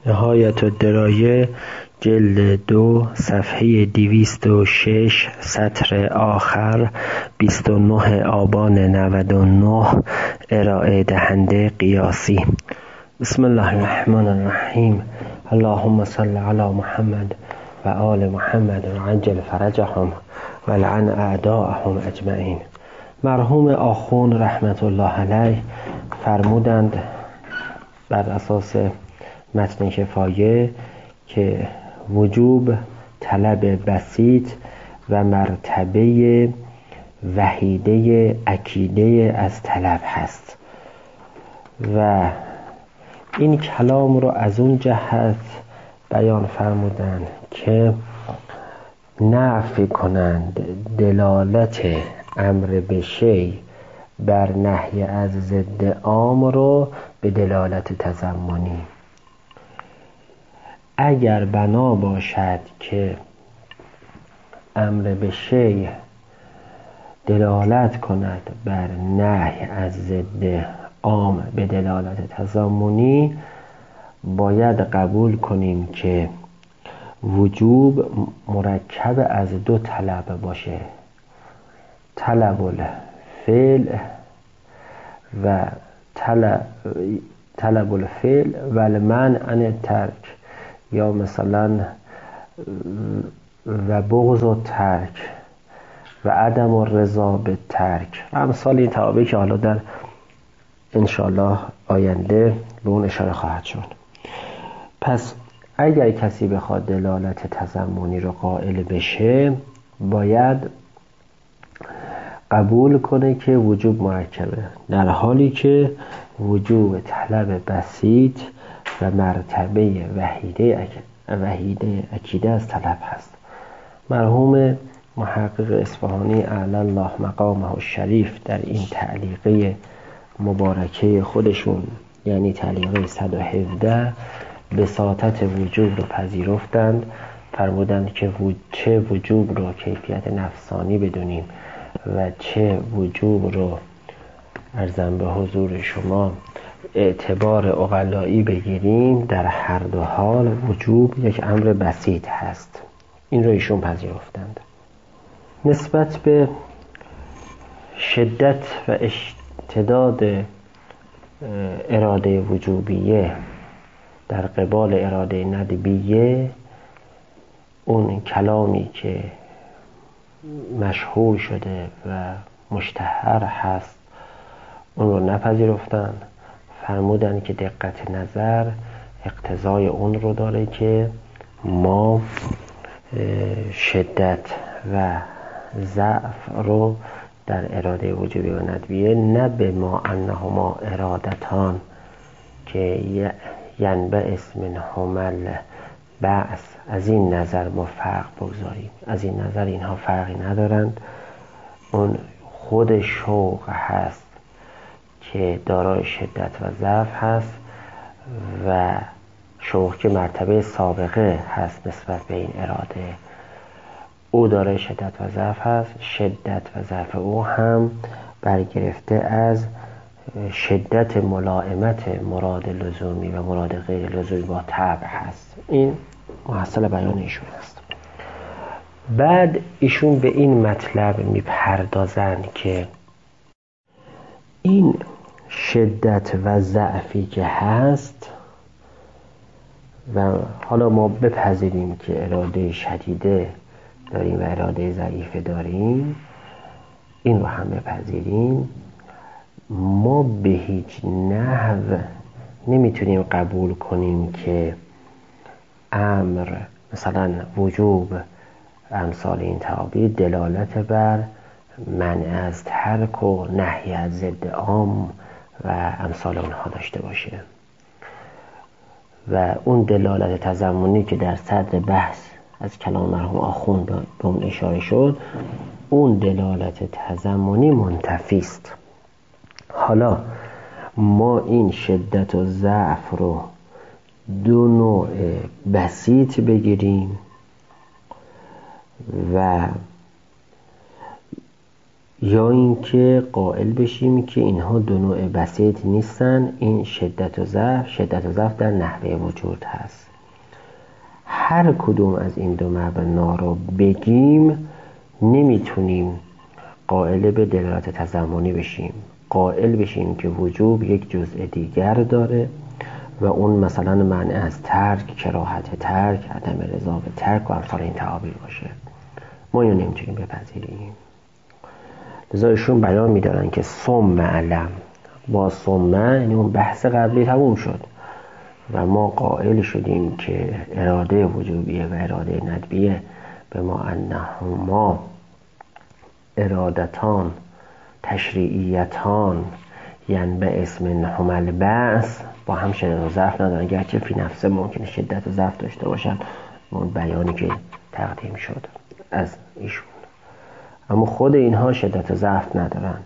نهایت الدرایه جلد 2 صفحه 206 سطر آخر 29 آبان 99 ارائه دهنده قیاسی. بسم الله الرحمن الرحیم. اللهم صل علی محمد و آل محمد و عجل فرجهم و لعن اعداءهم اجمعین. مرحوم آخوند رحمت الله علیه فرمودند بر اساس متن کفایه که وجوب طلب بسیط و مرتبه وحیده اکیده از طلب هست و این کلام رو از اون جهت بیان فرمودند که نفی کنند دلالت امر به شی بر نهی از ضد عام رو به دلالت تضمنی. اگر بنا باشد که امر به شی دلالت کند بر نهی از ضد عام به دلالت تضمنی، باید قبول کنیم که وجوب مرکب از دو طلب باشه: طلب الفعل و طلب الفعل و المنع عن الترک، یا مثلا و بغض و ترک و عدم الرضا به ترک و امثال این توابع که حالا در انشاءالله آینده به اون اشاره خواهد شد. پس اگر کسی بخواد دلالت تضمنی رو قائل بشه، باید قبول کنه که وجوب مرکبه، در حالی که وجوب طلب بسیط و مرتبه وحیده اکیده از طلب هست. مرحوم محقق اصفهانی اعلی الله مقامه الشریف در این تعلیقه مبارکه خودشون، یعنی تعلیقه 117، بساطت وجوب رو پذیرفتند. فرمودند که چه وجوب رو کیفیت نفسانی بدونیم و چه وجوب رو عرضم به حضور شما اعتبار عقلایی بگیریم، در هر دو حال وجوب یک امر بسیط هست. این رو ایشون پذیرفتند. نسبت به شدت و اشتداد اراده وجوبیه در قبال اراده ندبیه، اون کلامی که مشهور شده و مشتهر هست اون رو نپذیرفتند. فرمودند که دقت نظر اقتضای اون رو داره که ما شدت و ضعف رو در اراده وجوبی و ندبیه نه به ما انهما ارادتان که ینبعث منهما البعث، از این نظر ما فرق بگذاریم. از این نظر اینها فرقی ندارند. اون خود شوق هست که دارای شدت و ضعف هست و شوق که مرتبه سابقه هست نسبت به این اراده، او دارای شدت و ضعف هست. شدت و ضعف او هم برگرفته از شدت ملائمت مراد لزومی و مراد غیر لزومی با طبع هست. این محصل بیان ایشون است. بعد ایشون به این مطلب میپردازند که این شدت و ضعفی که هست و حالا ما بپذیریم که اراده شدیده داریم و اراده ضعیفه داریم، این رو هم بپذیریم، ما به هیچ نحو نمیتونیم قبول کنیم که امر مثلا وجوب امثال این تعابیر دلالت بر منع از ترک و نهی از ضد عام و امثال اونها داشته باشه و اون دلالت تضمنی که در صدر بحث از کلام مرحوم آخوند به اون اشاره شد، اون دلالت تضمنی منتفی است. حالا ما این شدت و ضعف رو دو نوع بسیط بگیریم و یا اینکه قائل بشیم که اینها دو نوع بسیط نیستن، این شدت و ضعف در نحوه وجود هست. هر کدوم از این دو مبنا رو بگیم نمیتونیم قائل به دلالت تضمنی بشیم. قائل بشیم که وجوب یک جزء دیگر داره و اون مثلا منع از ترک، کراهت ترک، عدم رضا به ترک و امثال این تعابیر باشه. ما اینو نمیتونیم بپذیریم. لذا ایشون بیان میدارن که ثم علم، با ثم یعنی اون بحث قبلی تموم شد و ما قائل شدیم که اراده وجوبیه و اراده ندبیه به ما انهما ارادتان تشریعیتان یعنی به اسم منهما البعث با هم شدت و ضعف ندارن، گرچه فی نفسه ممکنه شدت و ضعف داشته باشن، اون بیانی که تقدیم شد از ایشون، اما خود اینها شدت و ضعف ندارن.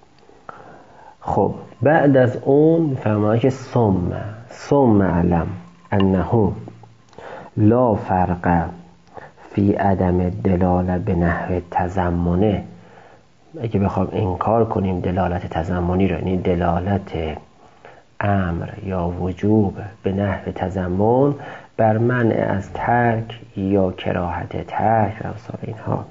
خب بعد از اون فرمایه که ثم علم انه لا فرق فی عدم دلاله به نحو تضمنه. اگه بخوام انکار کنیم دلالت تضمنی رو، یعنی دلالت امر یا وجوب به نحو تضمن بر منع از ترک یا کراهت ترک و امثال اینها،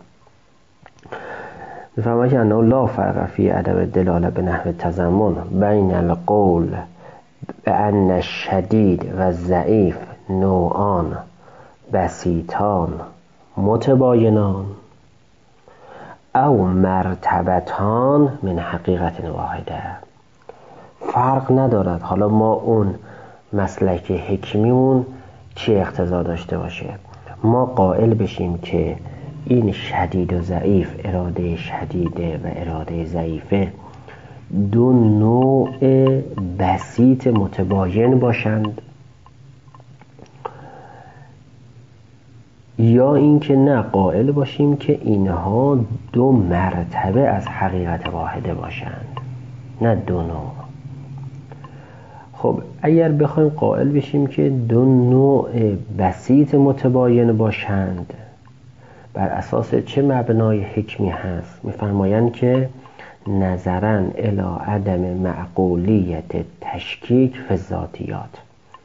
میفهمه که انه لا فرق فی عدم دلاله به نحو تضمن بین القول بأن الشدید و ضعیف نوعان بسیطان متباینان او مرتبتان من حقیقت واحده. فرق ندارد حالا ما اون مسلک حکمیمون چی اقتضا داشته باشه، ما قائل بشیم که این شدید و ضعیف، اراده شدیده و اراده ضعیفه، دو نوع بسیط متباین باشند، یا اینکه نه قائل باشیم که اینها دو مرتبه از حقیقت واحده باشند، نه دو نوع. خب اگر بخوایم قائل بشیم که دو نوع بسیط متباین باشند، بر اساس چه مبنای حکمی هست؟ می‌فرمایند که نظراً الی عدم معقولیت تشکیک فی الذاتیات،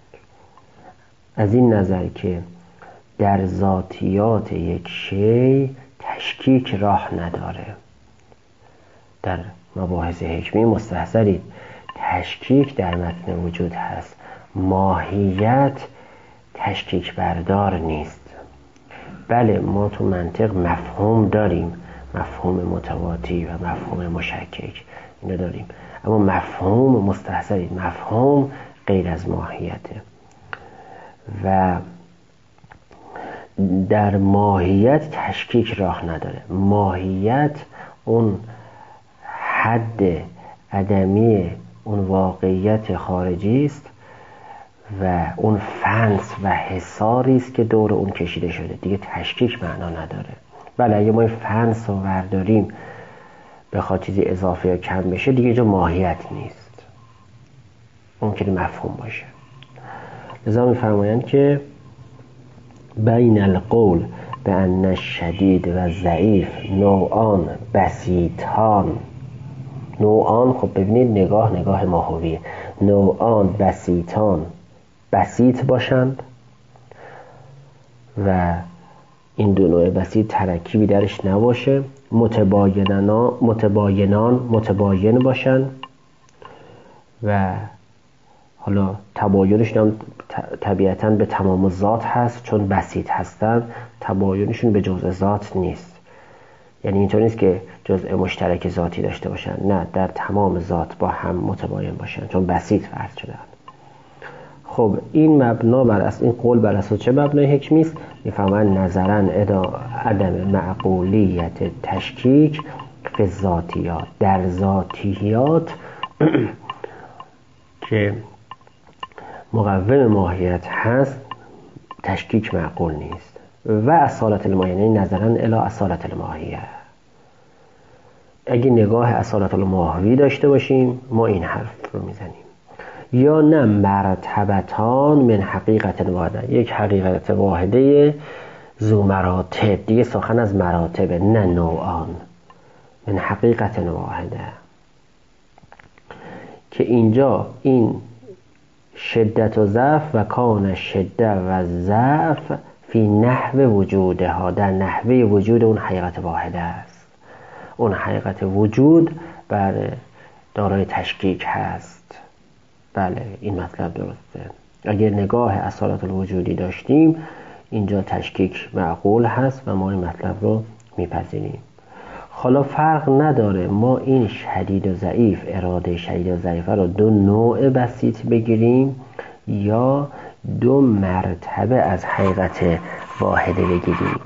از این نظر که در ذاتیات یک شی تشکیک راه نداره. در مباحث حکمی مستحضرید تشکیک در متن وجود هست، ماهیت تشکیک بردار نیست. بله ما تو منطق مفهوم داریم، مفهوم متواتی و مفهوم مشکک اینو داریم، اما مفهوم مستحضرید مفهوم غیر از ماهیته و در ماهیت تشکیک راه نداره. ماهیت اون حد عدمی اون واقعیت خارجی است و اون فنس و حصاری است که دور اون کشیده شده، دیگه تشکیک معنا نداره. بله اگه ما این فنس رو برداریم بخواد چیزی اضافه یا کم بشه دیگه جا ماهیت نیست، ممکنه مفهوم باشه. لذا میفرمایند که بین القول به ان الشدید و ضعیف نوعان بسیطان، نوعان خب ببینید نگاه ماهویه، نوعان بسیطان بسیط باشند و این دو نوع بسیط ترکیبی درش نباشه، متباینان متباین باشند و حالا تباینش هم طبیعتاً به تمام ذات هست، چون بسیط هستن تباینشون به جزء ذات نیست، یعنی اینطور نیست که جزء مشترک ذاتی داشته باشن، نه در تمام ذات با هم متباین باشن چون بسیط فرض شدن. خب این مبنا این قول بر اساس چه مبنای حکمی است؟ میفهمن نظراً عدم معقولیت تشکیک فی الذاتیات، در ذاتیات که مقوم ماهیت هست تشکیک معقول نیست و اصالت الماهیه، یعنی نظراً الی اصالت الماهیه. اگه نگاه اصالت الماهوی داشته باشیم ما این حرف رو میزنیم. یا نه مرتبتان من حقیقت واحده، یک حقیقت واحده ذو مراتب، دیگه سخن از مراتب نه نوعان، من حقیقت واحده، که اینجا این شدت و ضعف و کان شدت و ضعف فی نحو وجوده ها، در نحوه وجود اون حقیقت واحده است. اون حقیقت وجود بله دارای تشکیک هست. بله این مطلب درسته. اگر نگاه اصالت الوجودی داشتیم اینجا تشکیک معقول هست و ما این مطلب رو میپذیریم. حالا فرق نداره ما این شدید و ضعیف، اراده شدید و ضعیفه رو دو نوع بسیط بگیریم یا دو مرتبه از حقیقت واحده بگیریم.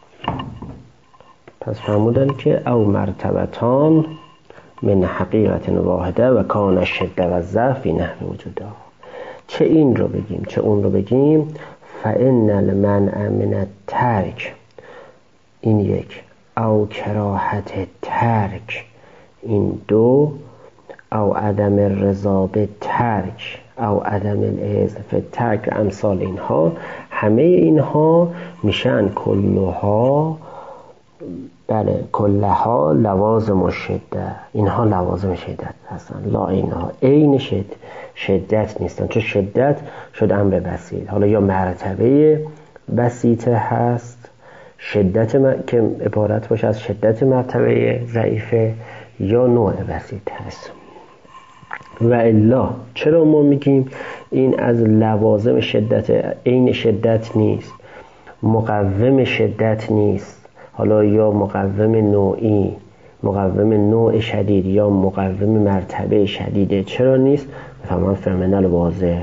پس فرمودن که او مرتبتان من حقیقت واحده و کان شده و ضعف فی نحو وجوده. چه این رو بگیم چه اون رو بگیم. فإن المنع من الترک، این یک، او کراهت ترک، این دو، او عدم الرضا به ترک، او عدم الاذن فی ترک، امثال اینها، همه اینها میشن کلها، بله کلها لوازم الشده. اینها لوازم شدت هستن، لا اینها عین شدت نیستن، چون شدت شد امر بسیط. حالا یا مرتبه بسیطه هست شدت که عبارت باشه از شدت مرتبه ضعیفه، یا نوع بسیط هست. و الا چرا ما میگیم این از لوازم شدت، عین شدت نیست، مقوم شدت نیست، حالا یا مقوم نوعی، مقوم نوع شدید یا مقوم مرتبه شدیده، چرا نیست؟ فهمان فرمنال واضح.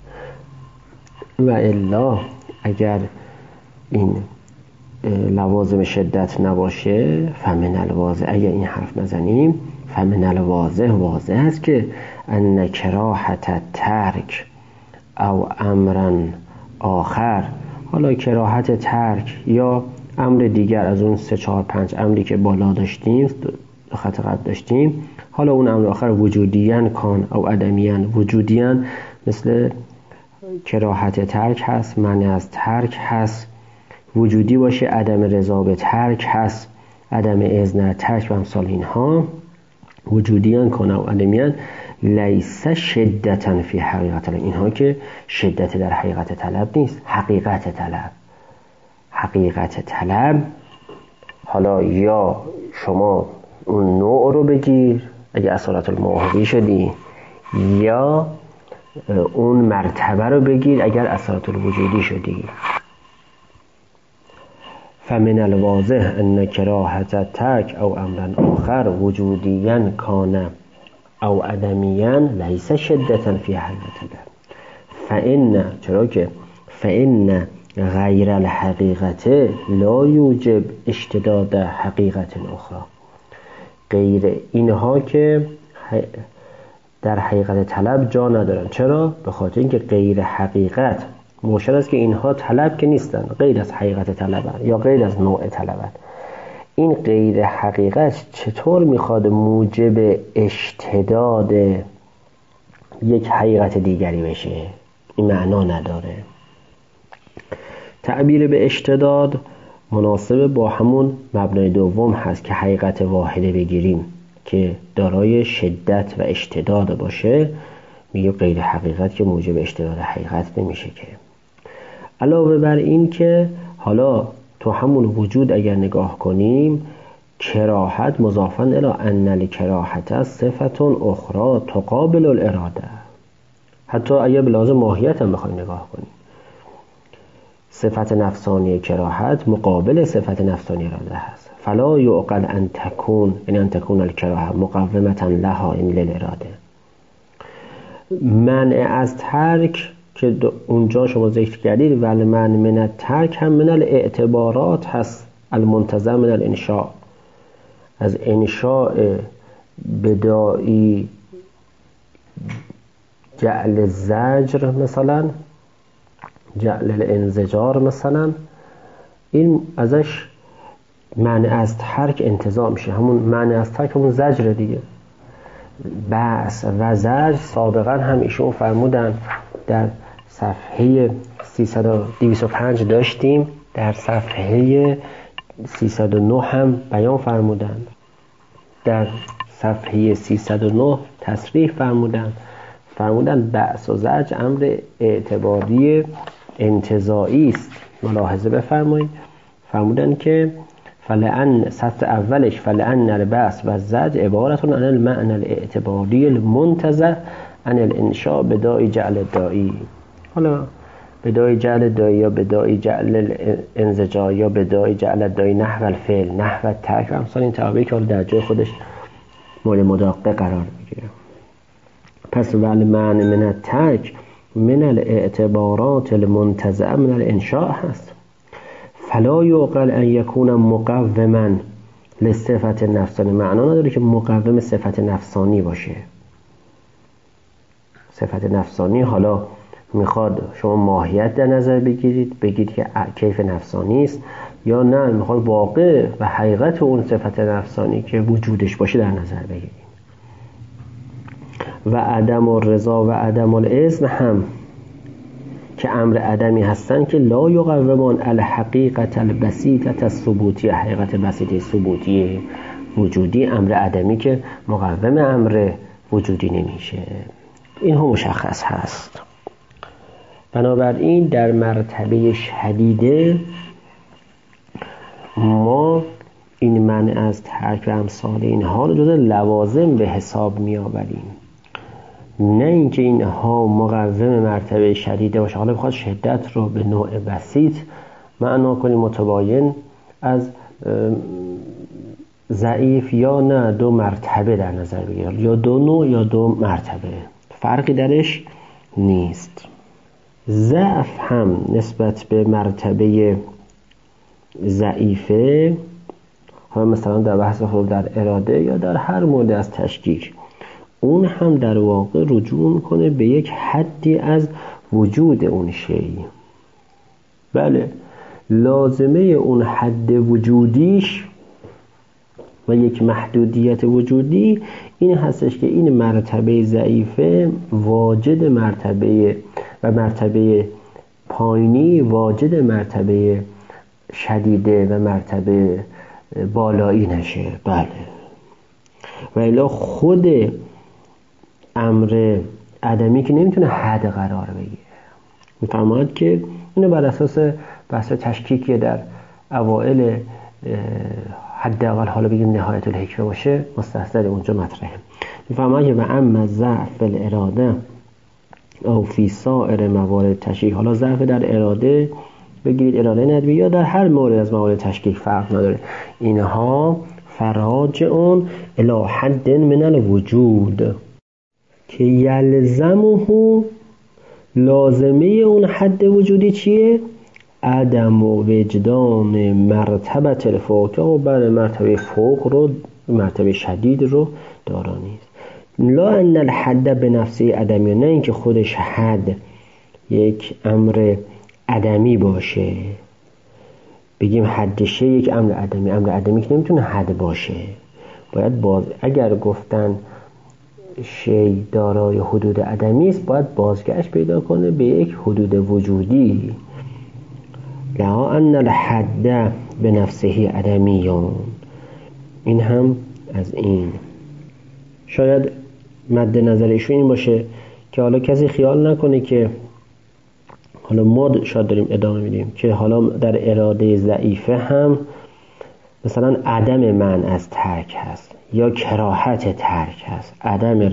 و الا اگر این لوازم شدت نباشه فمنال واضح، اگر این حرف نزنیم فمنال واضح، واضح است که ان کراهت ترک او امرا آخر، حالا کراهت ترک یا امر دیگر از اون 3 4 5 امری که بالا داشتیم، خط قبل داشتیم، حالا اون امر آخر وجودیان کان او عدمیان. وجودیان مثل کراهت ترک هست، منع از ترک هست، وجودی باشه عدم رضا به ترک هست، عدم اذن ترک و امثال اینها. وجودیان کان او عدمیان لیس شدتا فی حقیقت، اینها که شدت در حقیقت طلب نیست، حقیقت طلب. حقیقت طلب حالا یا شما اون نوع رو بگیر اگه اصالت الموهبی شدی، یا اون مرتبه رو بگیر اگر اصالت الوجودی شدی. فمن الواضح ان کراهت ترک او امرا آخر وجودیان کان او عدمیان لیس شدتا فی حقیقت. فإن، چرا که فإن غیر الحقیقت لا یوجب اشتداد حقیقت اخرى، غیر اینها که در حقیقت طلب جا ندارن. چرا؟ به خاطر اینکه غیر حقیقت مشکل است که اینها طلب که نیستن، غیر از حقیقت طلبن یا غیر از نوع طلبن. این غیر حقیقت چطور میخواد موجب اشتداد یک حقیقت دیگری بشه؟ این معنا نداره. تعبیر به اشتداد مناسب با همون مبنای دوم هست که حقیقت واحده بگیریم که دارای شدت و اشتداد باشه، میگه غیر حقیقت که موجب اشتداد حقیقت نمیشه. که علاوه بر این که حالا تو همون وجود اگر نگاه کنیم، کراهت مضافاً الی ان الکراهت صفت اخرى تقابل الاراده، حتی اگر به لحاظ ماهیت هم بخوایم نگاه کنیم، صفت نفسانی کراهت مقابل صفت نفسانی اراده هست. فلا یعقل ان تکون، یعنی ان تکون الکراهه مقومتا لها این للاراده. منع از ترک که اونجا شما ذکر کردید، ولی منع من الترک هم من الاعتبارات هست المنتظم من الانشاء، از انشاء بدایی جعل الزجر مثلا، جعل الانزجار مثلا، این ازش معنی از ترک انتزاع میشه. همون معنی از ترک همون زجر دیگه. بس و زجر سابقا هم ایشون فرمودن در صفحه 205 داشتیم، در صفحه 309 هم بیان فرمودن. در صفحه 309 تصریح فرمودن بعث و زجر امر اعتباری انتزاعی است. ملاحظه بفرمایید، فرمودن که فلأن سطر اولش فلأن البعث و الزجر عبارت عن المعنى الاعتباری المنتزع عن الانشاء بداعی جعل الداعی. حالا بداعی جعل الداعی یا بداعی جعل الانزجار یا بداعی جعل الداعی نحو الفعل نحو الترک و امثال این تعابیری که در جای خودش مورد مداقه قرار میگیره. پس والمعنی من الترک من الاعتبارات المنتزعه من الانشاء هست. فلا یعقل ان یکون مقوما لصفت نفسانی. معنا نداره که مقوم صفت نفسانی باشه. صفت نفسانی حالا میخواد شما ماهیت در نظر بگیرید که کیف نفسانی است، یا نه میخواد واقع و حقیقت اون صفت نفسانی که وجودش باشه در نظر بگیرید. و عدم الرضا و عدم الاذن هم که امر عدمی هستن که لا یقومون الحقیقت البسیطه الثبوتی، حقیقت بسیطه ثبوتی وجودی امر عدمی که مقوم امر وجودی نمیشه. این هم مشخص هست. بنابراین در مرتبه شدیده ما این منع از ترک و امثال اینها رو جز لوازم به حساب می آوریم، نه اینکه اینها مقوم مرتبه شدیده باشه. حالا بخواد شدت رو به نوع بسیط معنا کنیم متباین از ضعیف، یا نه دو مرتبه در نظر بگیریم، یا دو نوع یا دو مرتبه، فرقی درش نیست. ضعف هم نسبت به مرتبه ضعیفه، حالا مثلا در بحث خود در اراده یا در هر مورد از تشکیک، اون هم در واقع رجوع میکنه به یک حدی از وجود اون شیء. بله، لازمه اون حد وجودیش و یک محدودیت وجودی این هستش که این مرتبه ضعیفه واجد مرتبه و مرتبه پایینی واجد مرتبه شدیده و مرتبه بالایی نشه. بله، و الا خود امر عدمی که نمیتونه حد قرار بگیره. میفرماید که اینو بر اساس بحث تشکیکی در اوائل حداقل حالا بگیم نهایت الحکمه باشه مستحضر اونجا مطرحه. میفرماید و اما ضعف الاراده او فی سایر موارد تشکیک، حالا ضعف در اراده بگیرید اراده ندبی یا در هر مورد از موارد تشکیک فرق نداره، اینها فراجعون الی حد من الوجود که یلزمه، لازمه اون حد وجودی چیه؟ عدم و وجدان مرتبه الفوق، و بر مرتبه فوق رو مرتبه شدید رو دارانی است. لا ان الحد به نفسه عدمی، نه اینکه خودش حد یک امر عدمی باشه، بگیم حدشه یک امر عدمی. امر عدمی که نمیتونه حد باشه، باید اگر گفتن شی دارای حدود عدمی است باید بازگشت پیدا کنه به یک حدود وجودی. لا ان الحد به نفسه عدمیون، این هم از این. شاید مد نظرشون این باشه که حالا کسی خیال نکنه که حالا ما شاید داریم ادامه میدیم که حالا در اراده ضعیفه هم مثلا عدم من از ترک هست یا کراهت ترک هست، عدم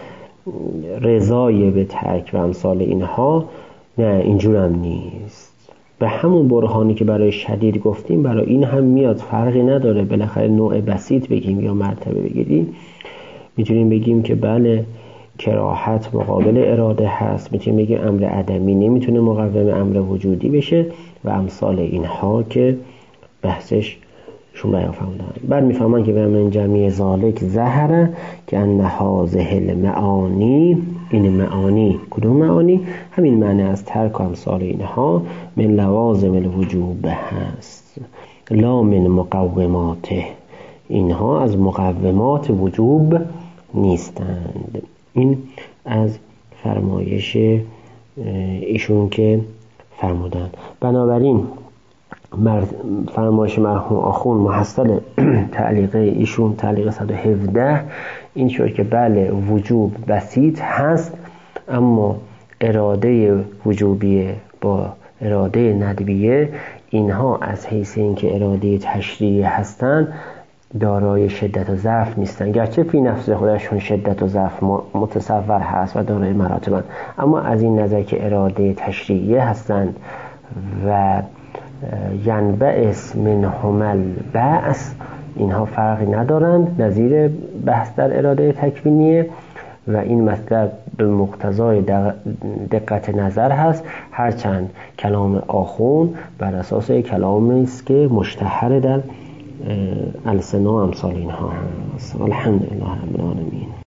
رضای به ترک و امثال اینها. نه، اینجور هم نیست. به همون برهانی که برای شدید گفتیم برای این هم میاد، فرقی نداره. بالاخره نوع بسیط بگیم یا مرتبه بگیریم، میتونیم بگیم که بله کراهت مقابل اراده هست، میتونیم بگیم امر عدمی نمیتونه مقوم امر وجودی بشه و امثال اینها که بحثش شون بیان فرمودن. بعد میفهمن که به من جمعی ذالک ظهره که ان هذه المعانی، این معانی کدوم معانی؟ همین معنی از ترک و امثال اینها من لوازم الوجوب هست لا من مقوماته، اینها از مقومات وجوب نیستند. این از فرمایش ایشون که فرمودن. بنابراین فرمایش مرحوم آخوند محصل تعلیقه ایشون تعلیق 117 این شد که بله وجوب بسیط هست، اما اراده وجوبیه با اراده ندبیه اینها از حیث اینکه اراده تشریعی هستن دارای شدت و ضعف نیستن، گرچه فی نفس خودشون شدت و ضعف متصور هست و دارای مراتبن، اما از این نظر که اراده تشریعی هستند و ینبعث منهم البعث اینها فرقی ندارند، نظیر بحث در اراده تکوینیه و این مطلب به مقتضای دقت نظر هست، هرچند کلام آخوند بر اساس کلامی است که مشتهر در السنا و امثال اینها هست. الحمدلله رب العالمین.